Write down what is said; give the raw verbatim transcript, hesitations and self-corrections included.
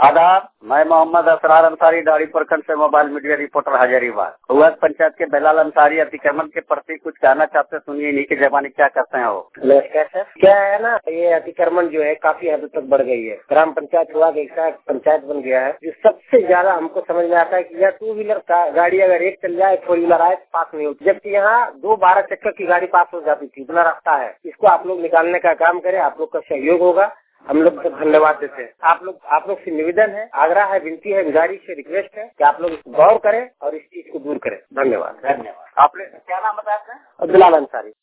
आदाब, मैं मोहम्मद असरार अंसारी दाड़ी प्रखंड से मोबाइल मीडिया रिपोर्टर हजारीबाग। हुआत पंचायत के बेलाल अंसारी अतिक्रमण के प्रति कुछ कहना चाहते, सुनिए इन्हीं की जबानी क्या करते हैं वो। नमस्कार सर। क्या है ना, ये अतिक्रमण जो है काफी हद तक बढ़ गई है। ग्राम पंचायत हुआ एक साथ पंचायत बन गया है। जो सबसे ज्यादा हमको समझ में आता है कि यह टू व्हीलर गाड़ी अगर एक चल जाए, फोर व्हीलर आए पास नहीं होती, जबकि यहाँ दो बारह चक्कर की गाड़ी पास हो जाती थी। इतना रास्ता है, इसको आप लोग निकालने का काम करें, आप लोग का सहयोग होगा, हम लोग धन्यवाद देते हैं। आप लोग आप लोग से निवेदन है, आग्रह है, विनती है, गुजारिश है, रिक्वेस्ट है कि आप लोग गौर करें और इस चीज को दूर करें। धन्यवाद। धन्यवाद। आपने क्या नाम बताया? अब्दुल्ला अंसारी।